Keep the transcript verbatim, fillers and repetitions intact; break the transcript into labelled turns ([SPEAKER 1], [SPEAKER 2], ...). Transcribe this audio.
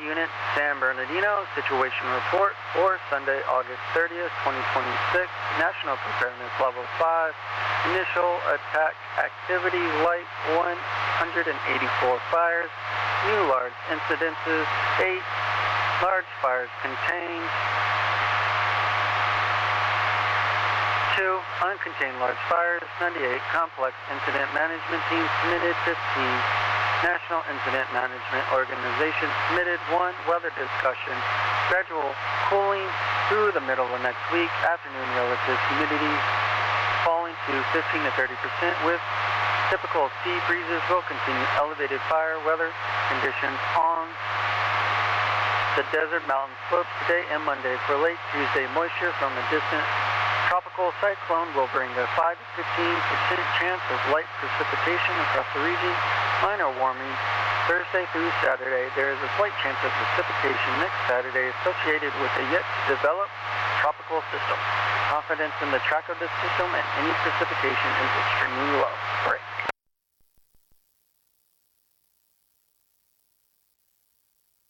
[SPEAKER 1] Unit, San Bernardino. Situation report for Sunday, August thirtieth, twenty twenty-six. National Preparedness Level five. Initial attack activity light one hundred eighty-four fires. New large incidences eight. Large fires contained. two. Uncontained large fires ninety-eight. Complex Incident Management Team submitted fifteen. National Incident Management Organization submitted one. Weather discussion. Gradual cooling through the middle of next week. Afternoon relative humidity falling to fifteen to thirty percent with typical sea breezes. Will continue elevated fire weather conditions on the desert mountain slopes today and Monday. For late Tuesday, moisture from a distant tropical cyclone will bring a five to fifteen percent chance of light precipitation across the region. Minor warming Thursday through Saturday. There is a slight chance of precipitation next Saturday associated with a yet to develop tropical system. Confidence in the track of this system and any precipitation is extremely low. Great.